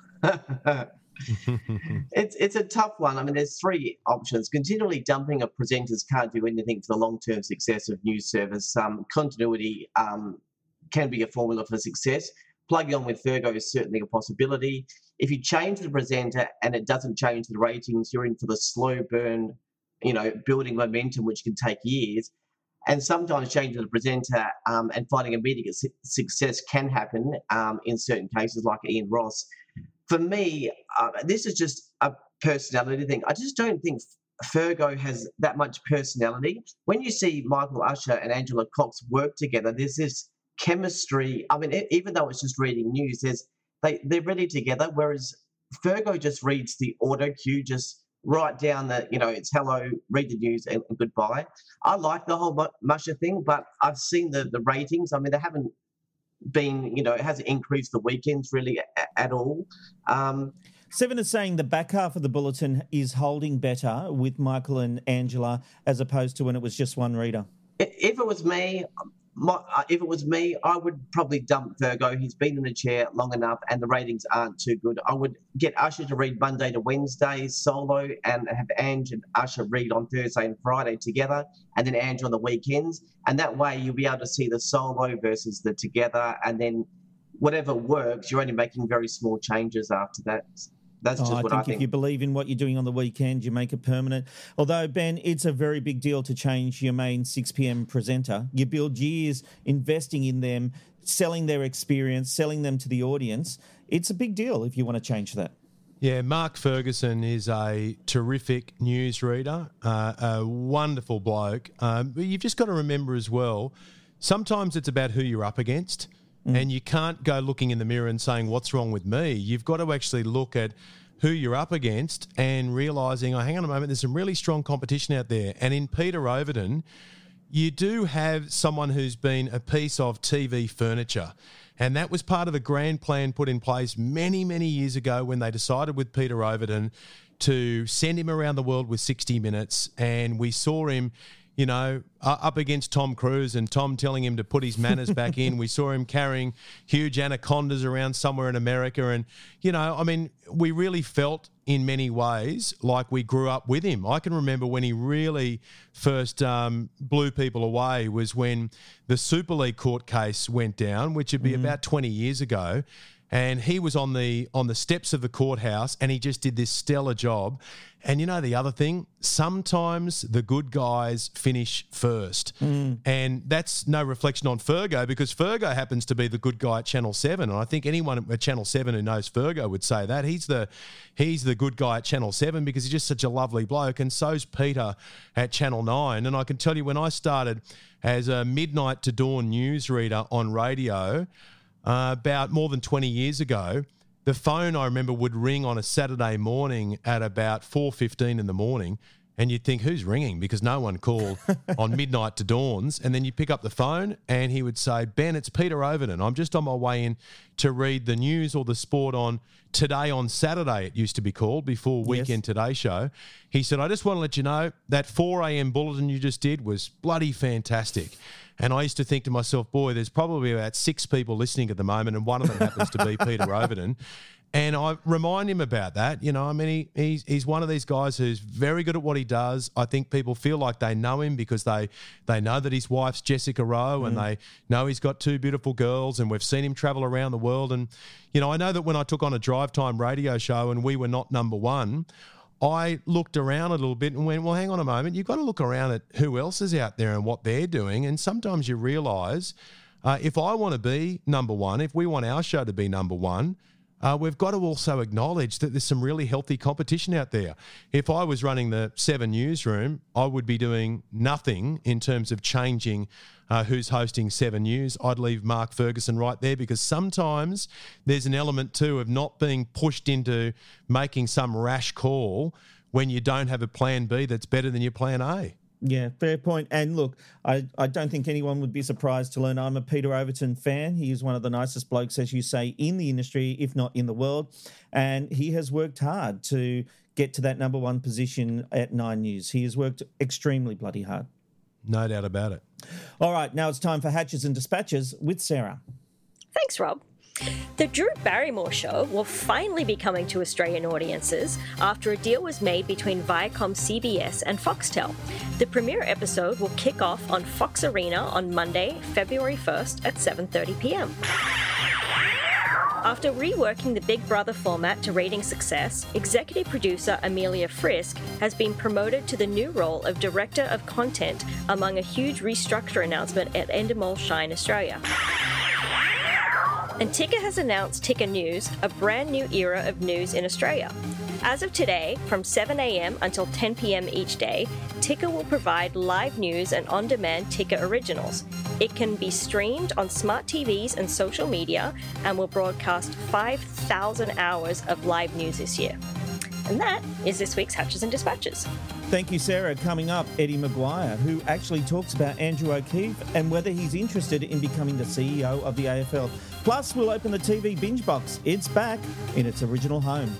it's it's a tough one. I mean, there's three options. Continually dumping of presenters can't do anything for the long-term success of news service. Um, continuity um, can be a formula for success. Plugging on with Fergo is certainly a possibility. If you change the presenter and it doesn't change the ratings, you're in for the slow burn, you know, building momentum, which can take years. And sometimes changing the presenter um, and finding immediate su- success can happen um, in certain cases, like Ian Ross. For me, uh, this is just a personality thing. I just don't think Fergo has that much personality. When you see Michael Usher and Angela Cox work together, there's this chemistry. I mean, even though it's just reading news, there's they, they're ready together, whereas Fergo just reads the auto cue, just write down the, you know, it's hello, read the news and, and goodbye. I like the whole Musher thing, but I've seen the, the ratings. I mean, they haven't been, you know, it hasn't increased the weekends really a, at all. Um, Seven is saying the back half of the bulletin is holding better with Michael and Angela as opposed to when it was just one reader. If it was me, my, uh, if it was me, I would probably dump Virgo. He's been in the chair long enough and the ratings aren't too good. I would get Usher to read Monday to Wednesday solo and have Ange and Usher read on Thursday and Friday together, and then Ange on the weekends. And that way you'll be able to see the solo versus the together, and then whatever works, you're only making very small changes after that. That's just oh, what I think. I think. If you believe in what you're doing on the weekend, you make it permanent. Although, Ben, it's a very big deal to change your main six p.m. presenter. You build years investing in them, selling their experience, selling them to the audience. It's a big deal if you want to change that. Yeah, Mark Ferguson is a terrific newsreader, uh, a wonderful bloke. Um, but you've just got to remember as well, sometimes it's about who you're up against. Mm. And you can't go looking in the mirror and saying, what's wrong with me? You've got to actually look at who you're up against and realising, oh, hang on a moment, there's some really strong competition out there. And in Peter Overton, you do have someone who's been a piece of T V furniture. And that was part of the grand plan put in place many, many years ago when they decided with Peter Overton to send him around the world with sixty minutes. And we saw him, you know, up against Tom Cruise and Tom telling him to put his manners back in. We saw him carrying huge anacondas around somewhere in America. And, you know, I mean, we really felt in many ways like we grew up with him. I can remember when he really first um, blew people away was when the Super League court case went down, which would be mm-hmm. about twenty years ago. And he was on the on the steps of the courthouse and he just did this stellar job. And you know the other thing? Sometimes the good guys finish first. Mm. And that's no reflection on Fergo because Fergo happens to be the good guy at Channel seven. And I think anyone at Channel seven who knows Fergo would say that. He's the he's the good guy at Channel seven because he's just such a lovely bloke. And so's Peter at Channel nine. And I can tell you when I started as a midnight to dawn newsreader on radio, Uh, about more than twenty years ago, the phone, I remember, would ring on a Saturday morning at about four fifteen in the morning, and you'd think, who's ringing? Because no one called on midnight to dawns. And then you pick up the phone, and he would say, Ben, it's Peter Overton. I'm just on my way in to read the news or the sport on Today on Saturday, it used to be called, before Weekend yes. Today show. He said, I just want to let you know that four a.m. bulletin you just did was bloody fantastic. And I used to think to myself, boy, there's probably about six people listening at the moment, and one of them happens to be Peter Overton. And I remind him about that. You know, I mean, he, he's he's one of these guys who's very good at what he does. I think people feel like they know him because they they know that his wife's Jessica Rowe mm. and they know he's got two beautiful girls, and we've seen him travel around the world. And, you know, I know that when I took on a drive time radio show and we were not number one, I looked around a little bit and went, well, hang on a moment. You've got to look around at who else is out there and what they're doing. And sometimes you realise uh, if I want to be number one, if we want our show to be number one, uh, we've got to also acknowledge that there's some really healthy competition out there. If I was running the Seven Newsroom, I would be doing nothing in terms of changing uh, who's hosting Seven News. I'd leave Mark Ferguson right there because sometimes there's an element too of not being pushed into making some rash call when you don't have a plan B that's better than your plan A. Yeah, fair point. And look, I, I don't think anyone would be surprised to learn I'm a Peter Overton fan. He is one of the nicest blokes, as you say, in the industry, if not in the world. And he has worked hard to get to that number one position at Nine News. He has worked extremely bloody hard. No doubt about it. All right, now it's time for Hatches and Dispatches with Sarah. Thanks, Rob. The Drew Barrymore Show will finally be coming to Australian audiences after a deal was made between Viacom C B S and Foxtel. The premiere episode will kick off on Fox Arena on Monday, February first at seven thirty p.m. After reworking the Big Brother format to rating success, executive producer Amelia Frisk has been promoted to the new role of Director of Content among a huge restructure announcement at Endemol Shine Australia. And Ticker has announced Ticker News, a brand new era of news in Australia. As of today, from seven a.m. until ten p.m. each day, Ticker will provide live news and on-demand Ticker originals. It can be streamed on smart T Vs and social media and will broadcast five thousand hours of live news this year. And that is this week's Hatches and Dispatches. Thank you, Sarah. Coming up, Eddie Maguire, who actually talks about Andrew O'Keefe and whether he's interested in becoming the C E O of the A F L. Plus, we'll open the T V binge box. It's back in its original home.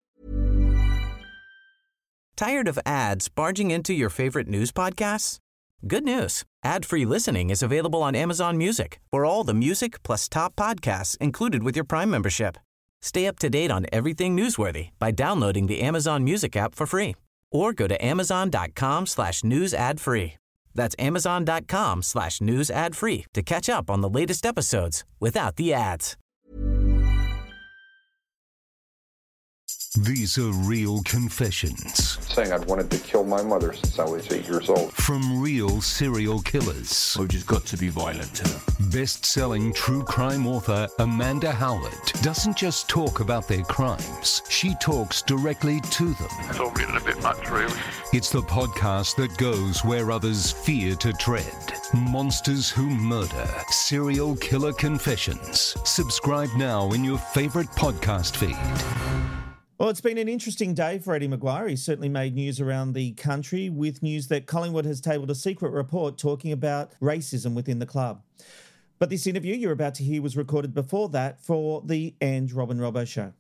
Tired of ads barging into your favorite news podcasts? Good news. Ad-free listening is available on Amazon Music for all the music plus top podcasts included with your Prime membership. Stay up to date on everything newsworthy by downloading the Amazon Music app for free or go to amazon.com slash news ad free. That's amazon.com slash news ad free to catch up on the latest episodes without the ads. These are real confessions. Saying I'd wanted to kill my mother since I was eight years old. From real serial killers. I've just got to be violent. Best-selling true crime author Amanda Howard doesn't just talk about their crimes. She talks directly to them. It's all getting a bit much, really. It's the podcast that goes where others fear to tread. Monsters Who Murder. Serial Killer Confessions. Subscribe now in your favourite podcast feed. Well, it's been an interesting day for Eddie McGuire. He's certainly made news around the country with news that Collingwood has tabled a secret report talking about racism within the club. But this interview you're about to hear was recorded before that for the Ange Robin Robbo Show.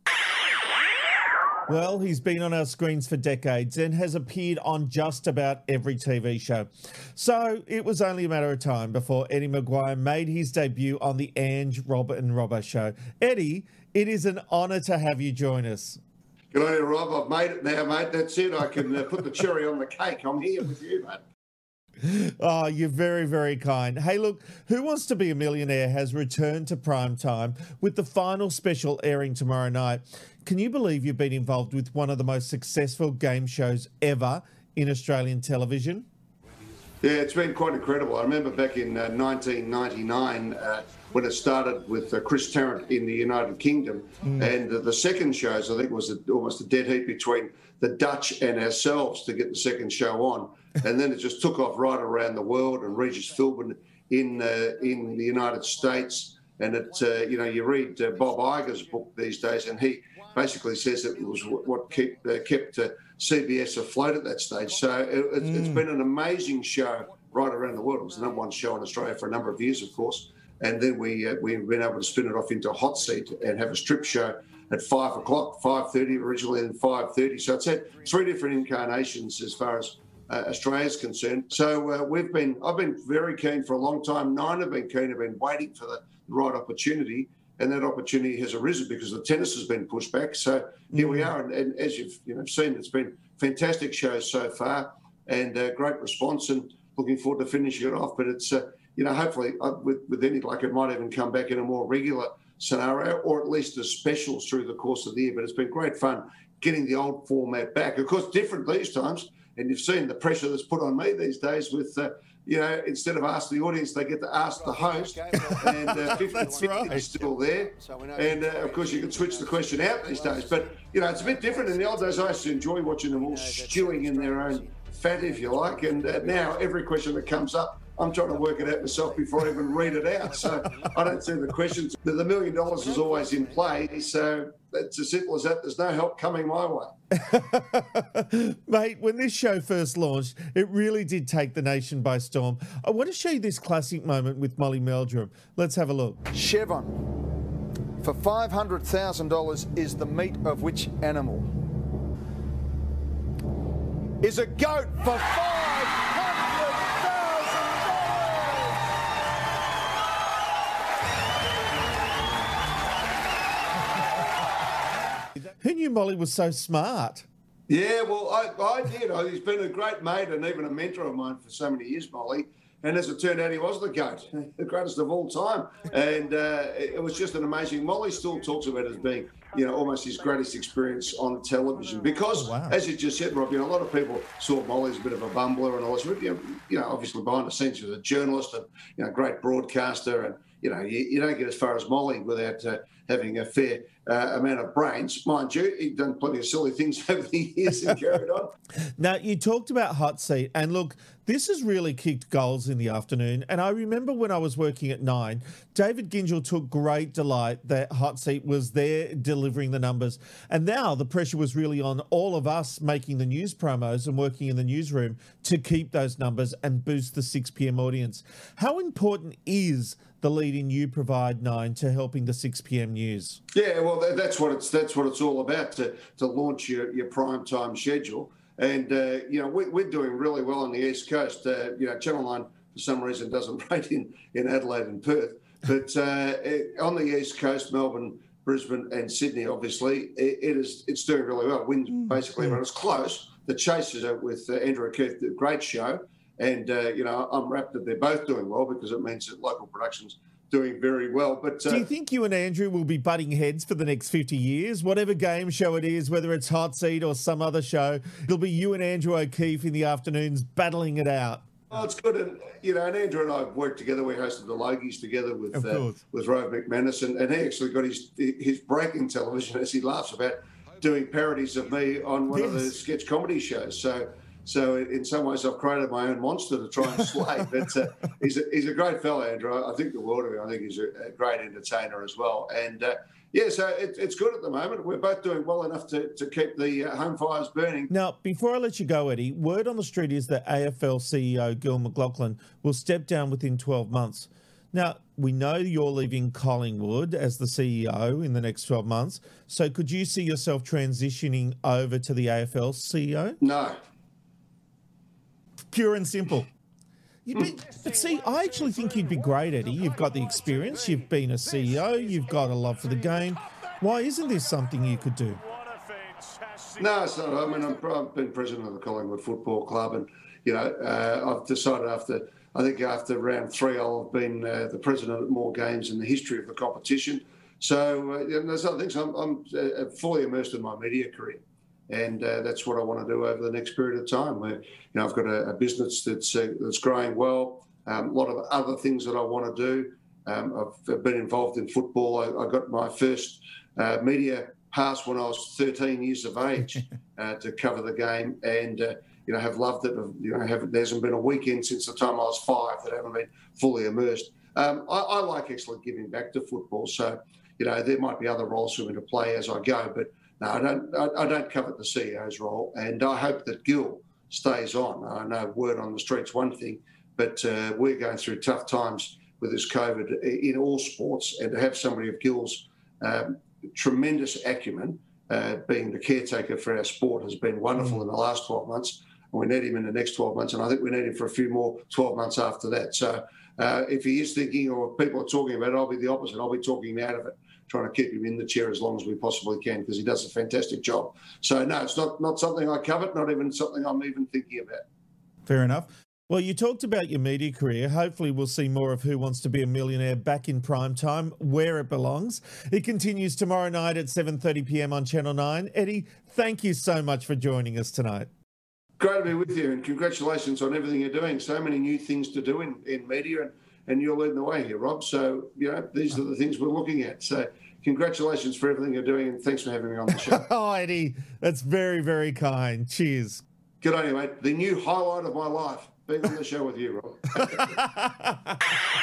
Well, he's been on our screens for decades and has appeared on just about every T V show. So it was only a matter of time before Eddie McGuire made his debut on the Ange Robin Robbo Show. Eddie, it is an honour to have you join us. Good on you, Rob. I've made it now, mate. That's it. I can uh, put the cherry on the cake. I'm here with you, mate. Oh, you're very, very kind. Hey, look, Who Wants to Be a Millionaire has returned to prime time with the final special airing tomorrow night. Can you believe you've been involved with one of the most successful game shows ever in Australian television? Yeah, it's been quite incredible. I remember back in uh, nineteen ninety-nine uh, when it started with uh, Chris Tarrant in the United Kingdom. Mm. And uh, the second shows, I think, was a, almost a dead heat between the Dutch and ourselves to get the second show on. And then it just took off right around the world, and Regis Philbin in uh, in the United States. And it, uh, you know, you read uh, Bob Iger's book these days, and he basically says it was what kept uh, kept uh, C B S afloat at that stage. So it, it's, mm. it's been an amazing show right around the world. It was the number one show in Australia for a number of years, of course. And then we uh, we've been able to spin it off into a hot seat and have a strip show at five o'clock, five thirty originally, and five thirty. So it's had three different incarnations as far as uh, Australia's concerned. So uh, we've been, I've been very keen for a long time. Nine have been keen, have been waiting for the right opportunity, and that opportunity has arisen because the tennis has been pushed back. So here we are, and, and as you've you know seen, it's been fantastic shows so far, and uh, great response, and looking forward to finishing it off. But it's uh, you know hopefully uh, with with any luck, it might even come back in a more regular scenario, or at least as specials through the course of the year. But it's been great fun getting the old format back. Of course, different these times, and you've seen the pressure that's put on me these days with. Uh, You know, instead of ask the audience, they get to ask the host, and uh, fifty right. is still there. And, uh, of course, you can switch the question out these days. But, you know, it's a bit different. In the old days, I used to enjoy watching them all stewing in their own fat, if you like. And uh, now every question that comes up, I'm trying to work it out myself before I even read it out. So I don't see the questions. But the million dollars is always in play. So it's as simple as that. There's no help coming my way. Mate, when this show first launched, it really did take the nation by storm. I want to show you this classic moment with Molly Meldrum. Let's have a look. Chevron, for five hundred thousand dollars, is the meat of which animal? Is a goat for five hundred thousand dollars. Who knew Molly was so smart? Yeah, well, I, I did. I, he's been a great mate and even a mentor of mine for so many years, Molly. And as it turned out, he was the GOAT, the greatest of all time. And uh, it was just an amazing... Molly still talks about it as being, you know, almost his greatest experience on television. Because, oh, wow. as you just said, Rob, you know, a lot of people saw Molly as a bit of a bumbler and all this. You know, you know obviously behind the scenes, she was a journalist and, you know, great broadcaster. And, you know, you, you don't get as far as Molly without uh, having a fair uh, amount of brains. Mind you, he'd done plenty of silly things over the years and carried on. Now, you talked about Hot Seat, and look, this has really kicked goals in the afternoon. And I remember when I was working at Nine, David Gingell took great delight that Hot Seat was there delivering the numbers. And now the pressure was really on all of us making the news promos and working in the newsroom to keep those numbers and boost the six p.m. audience. How important is the lead-in you provide, Nine, to helping the six p.m. news? Yeah, well, that's what it's that's what it's all about, to to launch your, your prime time schedule. And, uh, you know, we, we're doing really well on the East Coast. Uh, you know, Channel nine, for some reason, doesn't rate in, in Adelaide and Perth. But uh, it, on the East Coast, Melbourne, Brisbane and Sydney, obviously, it, it is, it's doing really well. Wins basically everyone. It's close. The Chasers are with uh, Andrew O'Keefe, a great show. And, uh, you know, I'm rapt that they're both doing well because it means that local productions doing very well. But uh, do you think you and Andrew will be butting heads for the next fifty years? Whatever game show it is, whether it's Hot Seat or some other show, it'll be you and Andrew O'Keefe in the afternoons battling it out. Oh, it's good. And, you know, and Andrew and I have worked together. We hosted the Logies together with uh, with Rove McManus. And, and he actually got his his break in television, as he laughs about, doing parodies of me on one yes. of the sketch comedy shows. So so in some ways I've created my own monster to try and slay. But uh, he's, a, he's a great fellow, Andrew. I think the world of him. I think he's a, a great entertainer as well. And, uh, yeah, so it, it's good at the moment. We're both doing well enough to, to keep the uh, home fires burning. Now, before I let you go, Eddie, word on the street is that A F L C E O Gil McLachlan will step down within twelve months. Now, we know you're leaving Collingwood as the C E O in the next twelve months. So could you see yourself transitioning over to the A F L C E O? No. Pure and simple. Be, but see, I actually think you'd be great, Eddie. You've got the experience. You've been a C E O. You've got a love for the game. Why isn't this something you could do? No, it's not. I mean, I'm, I've been president of the Collingwood Football Club, and you know, uh, I've decided after I think after round three, I'll have been uh, the president at more games in the history of the competition. So uh, there's other things. I'm, I'm uh, fully immersed in my media career. And uh, that's what I want to do over the next period of time. Where, you know, I've got a, a business that's uh, that's growing well. Um, a lot of other things that I want to do. Um, I've been involved in football. I, I got my first uh, media pass when I was thirteen years of age uh, to cover the game, and uh, you know, have loved it. You know, have, there hasn't been a weekend since the time I was five that I haven't been fully immersed. Um, I, I like actually giving back to football. So, you know, there might be other roles for me to play as I go, but. No, I don't. I, I don't covet the C E O's role, and I hope that Gil stays on. I know word on the street's one thing, but uh, we're going through tough times with this COVID in all sports, and to have somebody of Gil's um, tremendous acumen, uh, being the caretaker for our sport, has been wonderful mm. in the last twelve months. And we need him in the next twelve months, and I think we need him for a few more twelve months after that. So, uh, if he is thinking, or people are talking about it, I'll be the opposite. I'll be talking him out of it, trying to keep him in the chair as long as we possibly can, because he does a fantastic job. So, no, it's not, not something I covet, not even something I'm even thinking about. Fair enough. Well, you talked about your media career. Hopefully we'll see more of Who Wants to Be a Millionaire back in prime time, where it belongs. It continues tomorrow night at seven thirty p m on Channel nine. Eddie, thank you so much for joining us tonight. Great to be with you, and congratulations on everything you're doing. So many new things to do in, in media, and, and you're leading the way here, Rob. So, you know, these are the things we're looking at. So, congratulations for everything you're doing, and thanks for having me on the show. Oh, Eddie, that's very, very kind. Cheers. Good on you, mate. The new highlight of my life, being on the show with you, Rob.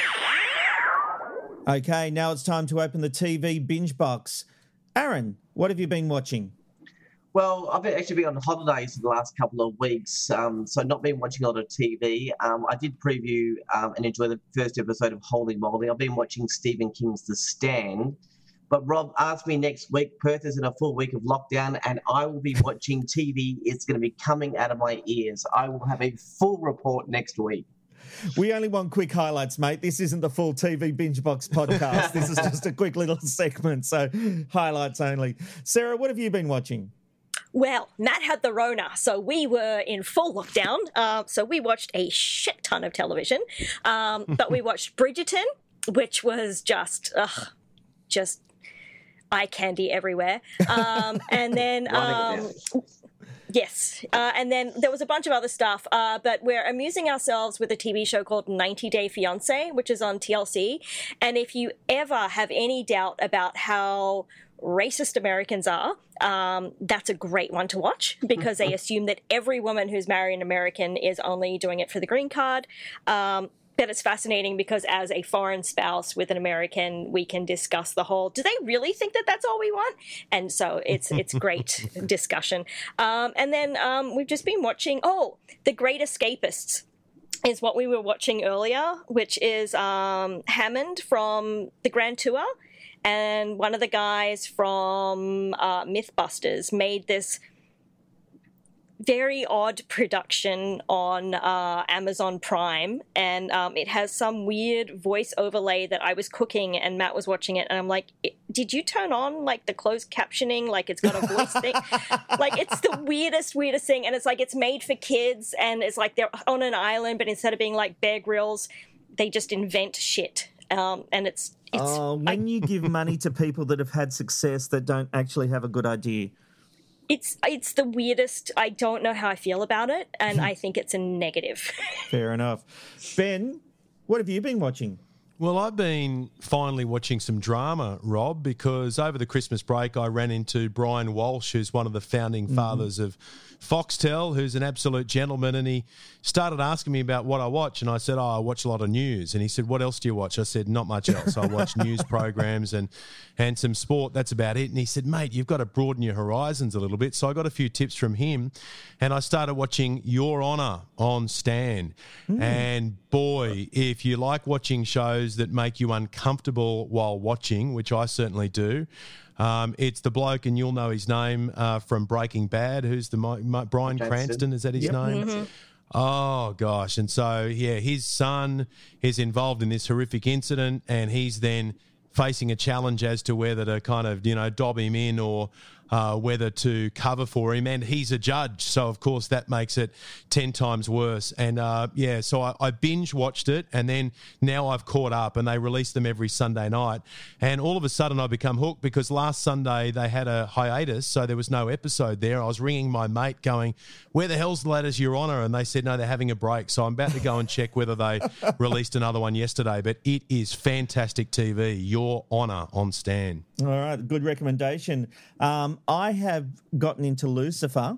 Okay, now it's time to open the T V binge box. Aaron, what have you been watching? Well, I've actually been on holidays for the last couple of weeks, um, so not been watching a lot of T V. Um, I did preview um, and enjoy the first episode of Holy Moly. I've been watching Stephen King's The Stand. But Rob asked me next week. Perth is in a full week of lockdown, and I will be watching T V. It's going to be coming out of my ears. I will have a full report next week. We only want quick highlights, mate. This isn't the full T V Binge Box podcast. This is just a quick little segment, so highlights only. Sarah, what have you been watching? Well, Matt had the Rona, so we were in full lockdown. Uh, so we watched a shit ton of television. Um, but we watched Bridgerton, which was just, ugh, just eye candy everywhere. Um, and then, um, yes, uh, and then there was a bunch of other stuff. Uh, but we're amusing ourselves with a T V show called ninety day fiancé, which is on T L C. And if you ever have any doubt about how racist Americans are, um, that's a great one to watch, because they assume that every woman who's married an American is only doing it for the green card. Um, but it's fascinating because as a foreign spouse with an American, we can discuss the whole, do they really think that that's all we want? And so it's it's great discussion. Um, and then um, we've just been watching, oh, The Great Escapists is what we were watching earlier, which is um, Hammond from The Grand Tour. And one of the guys from uh, Mythbusters made this very odd production on uh, Amazon Prime, and um, it has some weird voice overlay that I was cooking and Matt was watching it, and I'm like, did you turn on like the closed captioning, like it's got a voice thing? Like, it's the weirdest, weirdest thing, and it's like it's made for kids, and it's like they're on an island, but instead of being like Bear Grylls, they just invent shit, um, and it's... it's oh, when I, you give money to people that have had success that don't actually have a good idea... It's it's the weirdest. I don't know how I feel about it, and I think it's a negative. Fair enough. Ben, what have you been watching? Well, I've been finally watching some drama, Rob, because over the Christmas break I ran into Brian Walsh, who's one of the founding mm-hmm. fathers of Foxtel, who's an absolute gentleman, and he started asking me about what I watch, and I said, oh, I watch a lot of news. And he said, what else do you watch? I said, not much else. I watch news programs and, and some sport. That's about it. And he said, mate, you've got to broaden your horizons a little bit. So I got a few tips from him, and I started watching Your Honour on Stan. Mm. And boy, if you like watching shows that make you uncomfortable while watching, which I certainly do, Um, it's the bloke, and you'll know his name uh, from Breaking Bad. Who's the Brian Cranston? Cranston? Is that his yep. name? Mm-hmm. Oh gosh! And so yeah, his son is involved in this horrific incident, and he's then facing a challenge as to whether to kind of you know dob him in or uh, whether to cover for him. And he's a judge, so of course that makes it ten times worse. And uh, yeah, so I, I binge watched it, and then now I've caught up, and they release them every Sunday night. And all of a sudden I become hooked, because last Sunday they had a hiatus, so there was no episode there. I was ringing my mate going, where the hell's the latest Your Honour? And they said, no, they're having a break. So I'm about to go and check whether they released another one yesterday. But it is fantastic T V, Your Honour on Stan. All right, good recommendation. Um, I have gotten into Lucifer,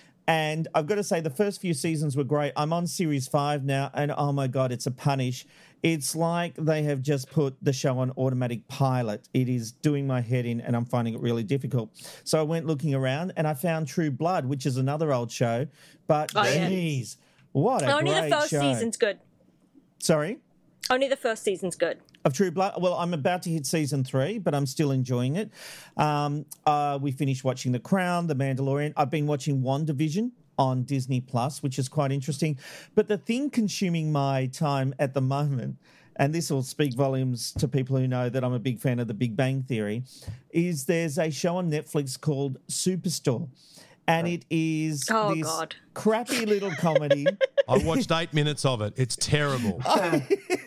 and I've got to say the first few seasons were great. I'm on series five now, and oh my God, it's a punish. It's like they have just put the show on automatic pilot. It is doing my head in, and I'm finding it really difficult. So I went looking around, and I found True Blood, which is another old show. But oh, geez, yeah. what a Only great the first show. season's good. Sorry? Only the first season's good. Of True Blood? Well, I'm about to hit season three, but I'm still enjoying it. Um, uh, we finished watching The Crown, The Mandalorian. I've been watching WandaVision on Disney Plus, which is quite interesting. But the thing consuming my time at the moment, and this will speak volumes to people who know that I'm a big fan of The Big Bang Theory, is there's a show on Netflix called Superstore. And it is oh, this God. crappy little comedy. I watched eight minutes of it. It's terrible. I,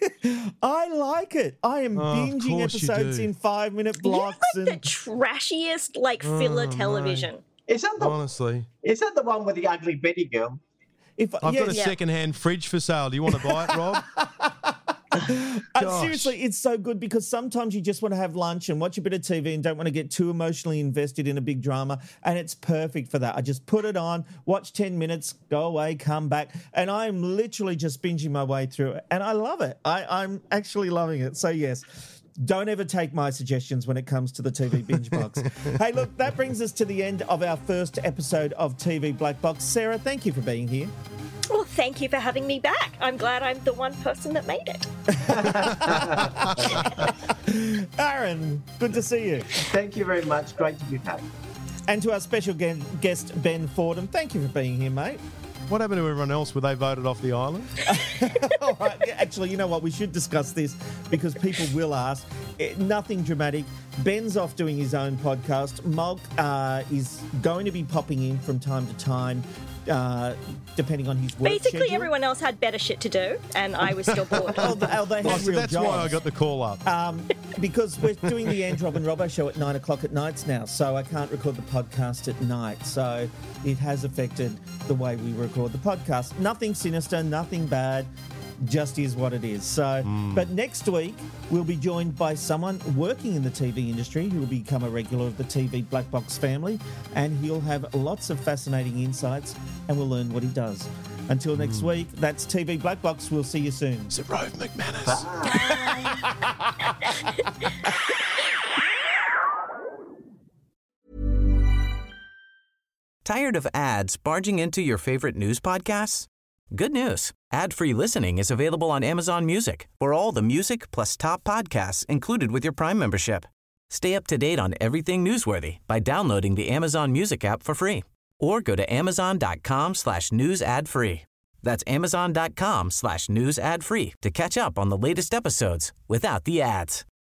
I like it. I am Oh, binging of course you episodes do. in five-minute You blocks. like and the trashiest, like, filler Oh, television. Is that the Honestly. is that the one with the ugly Betty girl? if I've yeah, got a Yeah. second-hand fridge for sale. Do you want to buy it, Rob? uh, Gosh. seriously, it's so good because sometimes you just want to have lunch and watch a bit of T V and don't want to get too emotionally invested in a big drama, and it's perfect for that. I just put it on, watch ten minutes, go away, come back, and I'm literally just binging my way through it, and I love it. I, I'm actually loving it. So yes, don't ever take my suggestions when it comes to the T V binge box. Hey, look, that brings us to the end of our first episode of T V Black Box. Sarah, thank you for being here. Well, thank you for having me back. I'm glad I'm the one person that made it. Aaron, good to see you. Thank you very much. Great to be back. And to our special ge- guest, Ben Fordham, thank you for being here, mate. What happened to everyone else? Were they voted off the island? All right. Yeah, actually, you know what? We should discuss this because people will ask. Eh, nothing dramatic. Ben's off doing his own podcast. Mulk uh, is going to be popping in from time to time, uh, depending on his work Basically, schedule. everyone else had better shit to do, and I was still bored. Oh, they, oh, they Oh, have so real that's jobs. why I got the call up. Um, because we're doing the Andrew and Robbo show at nine o'clock at nights now, so I can't record the podcast at night. So it has affected the way we record the podcast. Nothing sinister, nothing bad, just is what it is. So, Mm. but next week we'll be joined by someone working in the T V industry who will become a regular of the T V Black Box family, and he'll have lots of fascinating insights, and we'll learn what he does. Until next Mm. week, that's T V Black Box. We'll see you soon. Is it Rove McManus? Tired of ads barging into your favorite news podcasts? Good news. Ad-free listening is available on Amazon Music for all the music plus top podcasts included with your Prime membership. Stay up to date on everything newsworthy by downloading the Amazon Music app for free or go to amazon.com slash news ad free. That's amazon.com slash news ad free to catch up on the latest episodes without the ads.